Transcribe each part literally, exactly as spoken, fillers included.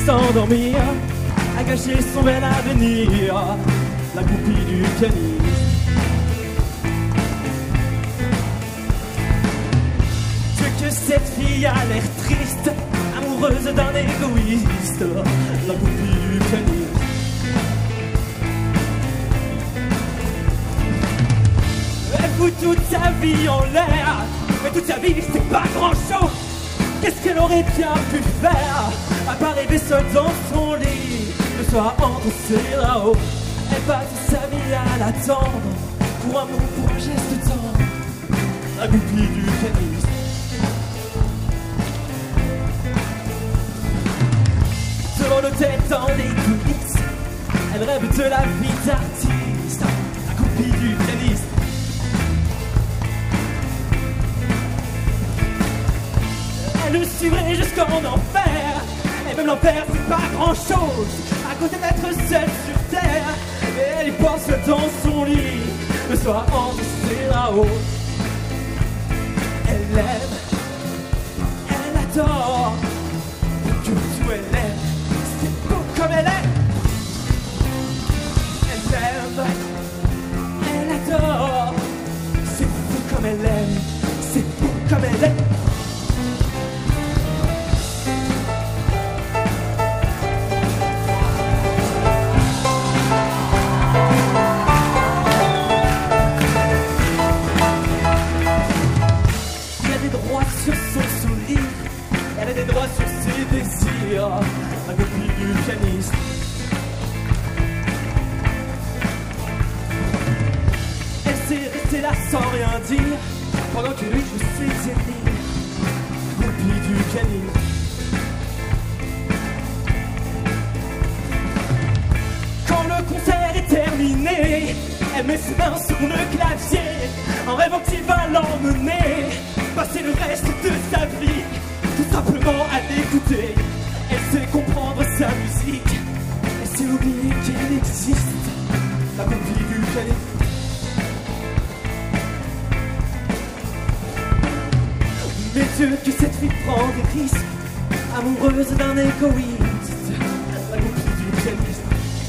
s'endormir, à gâcher son bel avenir, la goupille du pianiste. Que cette fille a l'air triste, amoureuse d'un égoïste, la goupille du pianiste. Elle fout toute sa vie en l'air, mais toute sa vie c'est pas grand chose. Qu'est-ce qu'elle aurait bien pu faire, à part rêver seule dans son lit, le soir entre ses là-haut. Elle passe sa vie à l'attendre, pour un mot, pour un geste tendre, la goupille du pianiste. Devant nos têtes dans les coulisses, elle rêve de la vie d'artiste, la goupille du pianiste. Elle le suivrait jusqu'en enfer, et même l'enfer c'est pas grand chose, à côté d'être seule sur terre. Mais elle y pense dans son lit, le soir enregistré là-haut. Elle l'aime, elle adore, que tout elle aime. Comme elle est, elle aime, elle adore. C'est fou comme elle aime, c'est fou comme elle est. Elle a des droits sur son sourire, elle a des droits sur ses désirs, la copine du pianiste. Elle s'est restée là sans rien dire, pendant que lui je sais lire, la copine du pianiste. Quand le concert est terminé, elle met ses mains sur le clavier, en rêvant qu'il va l'emmener, passer le reste de sa vie, tout simplement à l'écouter. Elle sait comprendre sa musique, elle sait oublier qu'elle existe, la copie du pianiste. Mais Dieu que cette fille prend des risques, amoureuse d'un égoïste, la copie du pianiste.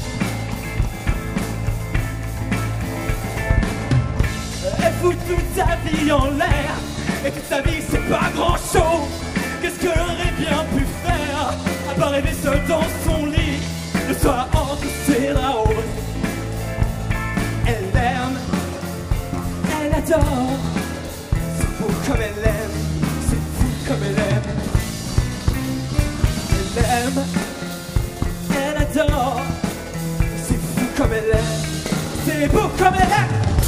Elle fout toute sa vie en l'air, et toute sa vie c'est pas grand chose. Qu'est-ce qu'elle aurait bien pu faire, à part rêver seule dans son lit, le soir entre ses là-haut. Elle aime, elle adore, c'est beau comme elle aime, c'est fou comme elle aime. Elle aime, elle adore, c'est fou comme elle aime, c'est beau comme elle aime.